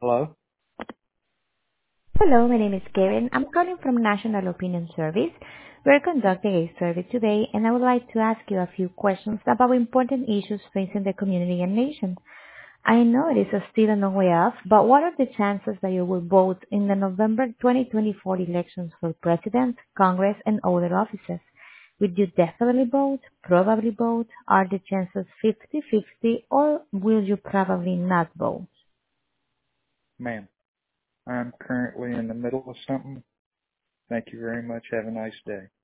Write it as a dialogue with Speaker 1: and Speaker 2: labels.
Speaker 1: Hello?
Speaker 2: Hello, my name is Karen. I'm calling from National Opinion Service. We're conducting a survey today, and I would like to ask you a few questions about important issues facing the community and nation. I know it is still a long way off, but what are the chances that you will vote in the November 2024 elections for President, Congress, and other offices? Would you definitely vote, probably vote? Are the chances 50-50, or will you probably not vote?
Speaker 1: Ma'am, I'm currently in the middle of something. Thank you very much. Have a nice day.